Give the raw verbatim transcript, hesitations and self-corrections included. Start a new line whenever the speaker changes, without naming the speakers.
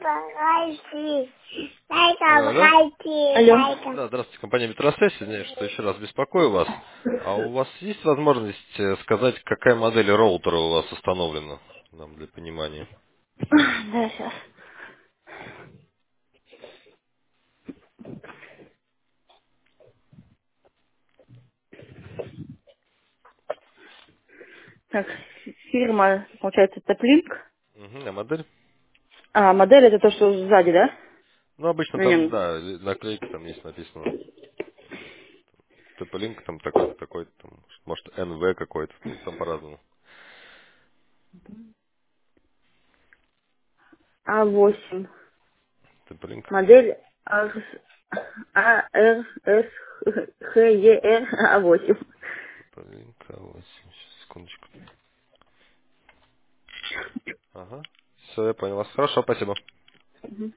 А, да?
Алло.
Да, здравствуйте, компания Метросвязь. Извиняюсь, что еще раз беспокою вас. А у вас есть возможность э, сказать, какая модель роутера у вас установлена? Нам для понимания.
Да, сейчас. Так, фирма, получается, Теплинк.
Угу, а модель?
А, модель это то, что сзади, да?
Ну, обычно там,
Не,
да, наклейка там есть написано. Тополинк там такой-то, такой-то, там, может, эн вэ какой-то, ну, там по-разному.
А восемь.
Тополинк.
Модель А эр эс х е эр А восемь.
Тополинк а восемь. Сейчас, секундочку. Ага. Все, я понял вас. Хорошо, спасибо.